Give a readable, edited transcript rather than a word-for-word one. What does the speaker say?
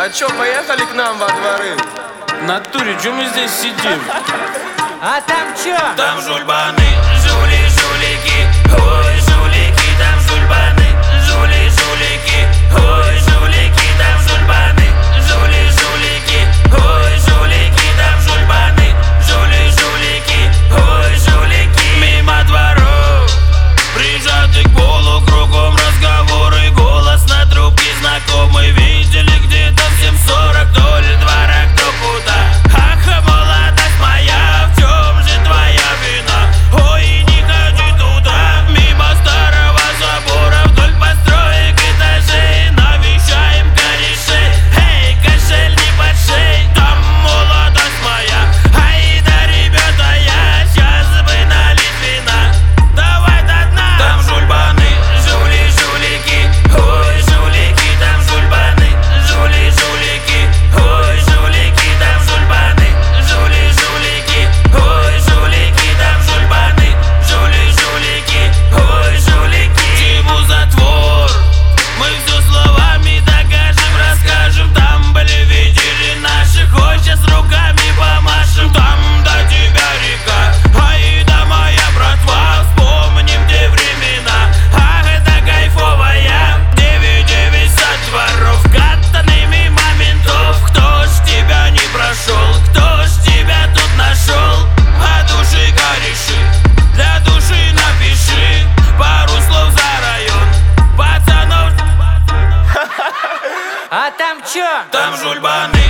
А чё, поехали к нам во дворы? В натуре, чё мы здесь сидим? А там чё? Там жульбаны, жулики, ой, жулики, там жульбаны, жулики, ой, жулики, там жульбаны, жулики, ой, жулики, там жульбаны, жулики, ой, жулики. Мимо дворов, прижаты к полу, кругом разговоры, голос на трубке знакомый. Видели где-то в 7:40, вдоль двора кто куда. Ах, молодость моя, в чем же твоя вина? Ой, не ходи туда, мимо старого забора, вдоль построек этажей, навещаем корешей. Эй, кошель не под шей, там молодость моя. Ай да, ребята, я сейчас бы налить вина. Давай до дна. Там жульбаны, жулики, ой, жулики, там жульбаны, жулики, ой, жулики, там жульбаны, жулики, ой, жулики, там жульбаны, жулики, ой, жулики. Чему затвор? Мы все словами докажем, расскажем. Там были видели наших, ой, сейчас руками помашем. Там до тебя река, ай да моя братва, вспомним те времена. Ах, это кайфовая, 9-9 со дворов, катанными моментов. Кто ж тебя не прошел, кто ж тебя тут нашел? А души кореши, для души напиши пару слов за район пацанов. А там чё? Там жульбаны,